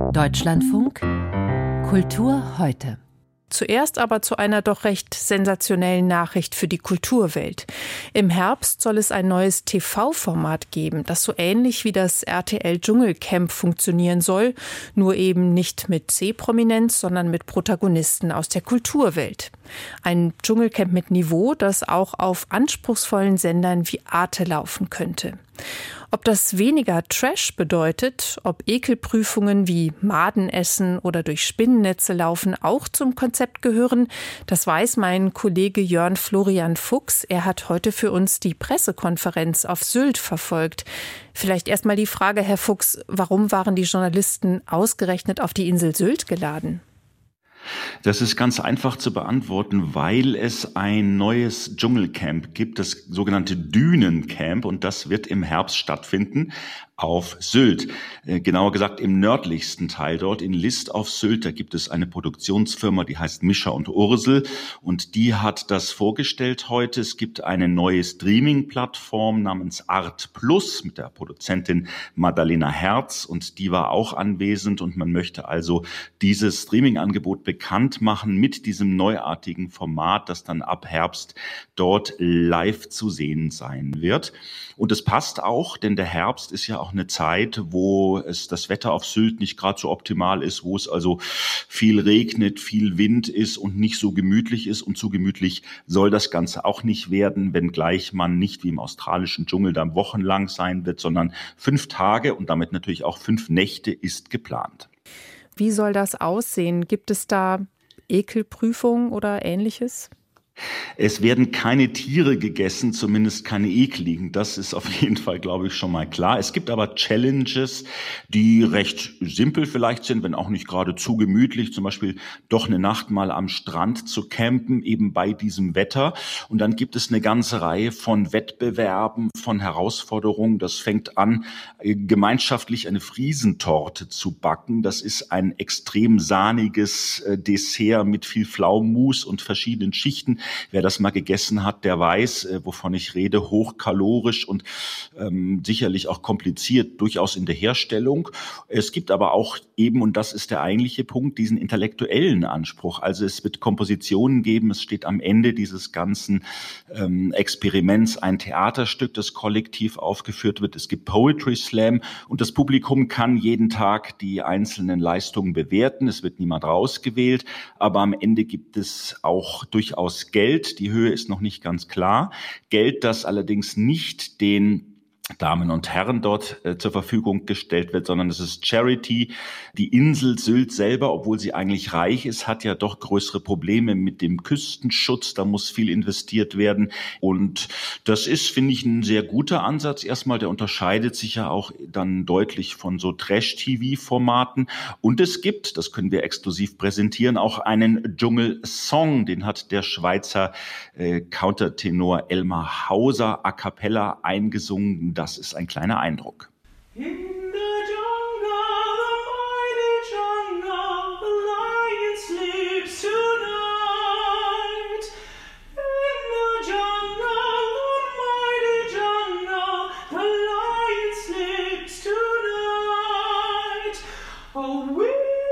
Deutschlandfunk Kultur heute. Zuerst aber zu einer doch recht sensationellen Nachricht für die Kulturwelt. Im Herbst soll es ein neues TV-Format geben, das so ähnlich wie das RTL Dschungelcamp funktionieren soll, nur eben nicht mit C-Prominenz, sondern mit Protagonisten aus der Kulturwelt. Ein Dschungelcamp mit Niveau, das auch auf anspruchsvollen Sendern wie Arte laufen könnte. Ob das weniger Trash bedeutet, ob Ekelprüfungen wie Madenessen oder durch Spinnennetze laufen auch zum Konzept gehören, das weiß mein Kollege Jörn Florian Fuchs. Er hat heute für uns die Pressekonferenz auf Sylt verfolgt. Vielleicht erstmal die Frage, Herr Fuchs, warum waren die Journalisten ausgerechnet auf die Insel Sylt geladen? Das ist ganz einfach zu beantworten, weil es ein neues Dschungelcamp gibt, das sogenannte Dünencamp, und das wird im Herbst stattfinden auf Sylt. Genauer gesagt im nördlichsten Teil dort in List auf Sylt. Da gibt es eine Produktionsfirma, die heißt Mischa und Ursel, und die hat das vorgestellt heute. Es gibt eine neue Streaming-Plattform namens Art Plus mit der Produzentin Madalena Herz, und die war auch anwesend, und man möchte also dieses Streaming-Angebot bekannt machen mit diesem neuartigen Format, das dann ab Herbst dort live zu sehen sein wird. Und es passt auch, denn der Herbst ist ja auch eine Zeit, wo es das Wetter auf Sylt nicht gerade so optimal ist, wo es also viel regnet, viel Wind ist und nicht so gemütlich ist. Und so gemütlich soll das Ganze auch nicht werden, wenngleich man nicht wie im australischen Dschungel dann wochenlang sein wird, sondern 5 Tage und damit natürlich auch 5 Nächte ist geplant. Wie soll das aussehen? Gibt es da Ekelprüfungen oder Ähnliches? Es werden keine Tiere gegessen, zumindest keine ekligen. Das ist auf jeden Fall, glaube ich, schon mal klar. Es gibt aber Challenges, die recht simpel vielleicht sind, wenn auch nicht gerade zu gemütlich. Zum Beispiel doch eine Nacht mal am Strand zu campen, eben bei diesem Wetter. Und dann gibt es eine ganze Reihe von Wettbewerben, von Herausforderungen. Das fängt an, gemeinschaftlich eine Friesentorte zu backen. Das ist ein extrem sahniges Dessert mit viel Pflaumenmus und verschiedenen Schichten. Wer das mal gegessen hat, der weiß, wovon ich rede, hochkalorisch und sicherlich auch kompliziert, durchaus in der Herstellung. Es gibt aber auch eben, und das ist der eigentliche Punkt, diesen intellektuellen Anspruch. Also es wird Kompositionen geben, es steht am Ende dieses ganzen Experiments ein Theaterstück, das kollektiv aufgeführt wird. Es gibt Poetry Slam und das Publikum kann jeden Tag die einzelnen Leistungen bewerten. Es wird niemand rausgewählt, aber am Ende gibt es auch durchaus Geld. Die Höhe ist noch nicht ganz klar. Geld, das allerdings nicht den Damen und Herren dort zur Verfügung gestellt wird, sondern es ist Charity. Die Insel Sylt selber, obwohl sie eigentlich reich ist, hat ja doch größere Probleme mit dem Küstenschutz. Da muss viel investiert werden. Und das ist, finde ich, ein sehr guter Ansatz. Erstmal, der unterscheidet sich ja auch dann deutlich von so Trash-TV-Formaten. Und es gibt, das können wir exklusiv präsentieren, auch einen Dschungelsong. Den hat der Schweizer Countertenor Elmar Hauser a cappella eingesungen. Das ist ein kleiner Eindruck. In the jungle, the mighty jungle, the lion sleeps tonight. In the jungle, the mighty jungle, the lion sleeps tonight. Oh, we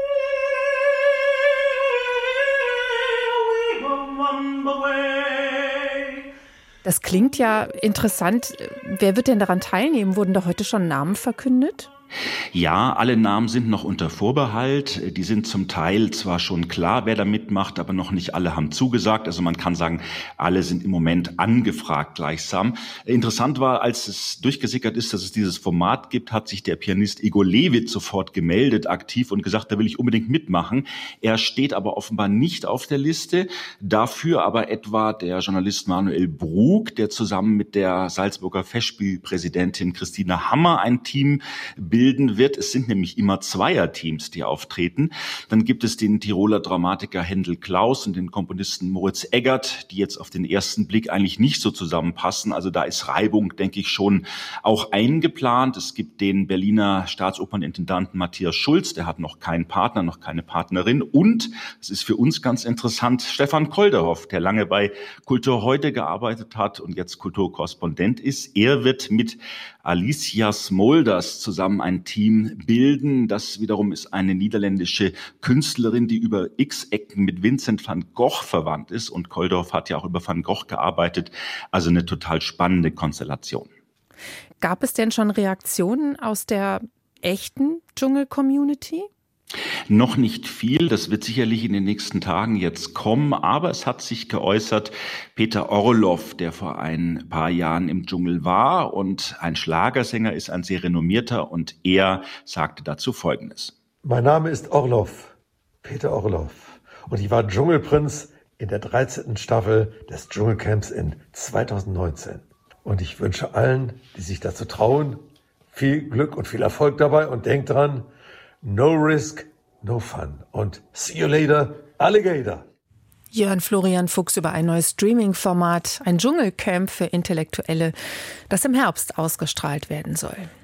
will run away. Das klingt ja interessant. Wer wird denn daran teilnehmen? Wurden da heute schon Namen verkündet? Ja, alle Namen sind noch unter Vorbehalt. Die sind zum Teil zwar schon klar, wer da mitmacht, aber noch nicht alle haben zugesagt. Also man kann sagen, alle sind im Moment angefragt gleichsam. Interessant war, als es durchgesickert ist, dass es dieses Format gibt, hat sich der Pianist Igor Levit sofort gemeldet, aktiv, und gesagt, da will ich unbedingt mitmachen. Er steht aber offenbar nicht auf der Liste. Dafür aber etwa der Journalist Manuel Brug, der zusammen mit der Salzburger Festspielpräsidentin Christina Hammer ein Team bilden wird. Es sind nämlich immer Zweierteams, die auftreten. Dann gibt es den Tiroler Dramatiker Händel Klaus und den Komponisten Moritz Eggert, die jetzt auf den ersten Blick eigentlich nicht so zusammenpassen. Also da ist Reibung, denke ich, schon auch eingeplant. Es gibt den Berliner Staatsopernintendanten Matthias Schulz, der hat noch keinen Partner, noch keine Partnerin. Und, das ist für uns ganz interessant, Stefan Kolderhoff, der lange bei Kultur heute gearbeitet hat und jetzt Kulturkorrespondent ist. Er wird mit Alicia Smolders zusammen ein Team bilden. Das wiederum ist eine niederländische Künstlerin, die über X-Ecken mit Vincent van Gogh verwandt ist. Und Kolldorf hat ja auch über Van Gogh gearbeitet. Also eine total spannende Konstellation. Gab es denn schon Reaktionen aus der echten Dschungel-Community? Noch nicht viel, das wird sicherlich in den nächsten Tagen jetzt kommen, aber es hat sich geäußert Peter Orloff, der vor ein paar Jahren im Dschungel war und ein Schlagersänger ist, ein sehr renommierter, und er sagte dazu Folgendes. Mein Name ist Orloff, Peter Orloff, und ich war Dschungelprinz in der 13. Staffel des Dschungelcamps in 2019. Und ich wünsche allen, die sich dazu trauen, viel Glück und viel Erfolg dabei und denkt dran, no risk, no fun. Und see you later, Alligator. Jörn Florian Fuchs über ein neues Streaming-Format, ein Dschungelcamp für Intellektuelle, das im Herbst ausgestrahlt werden soll.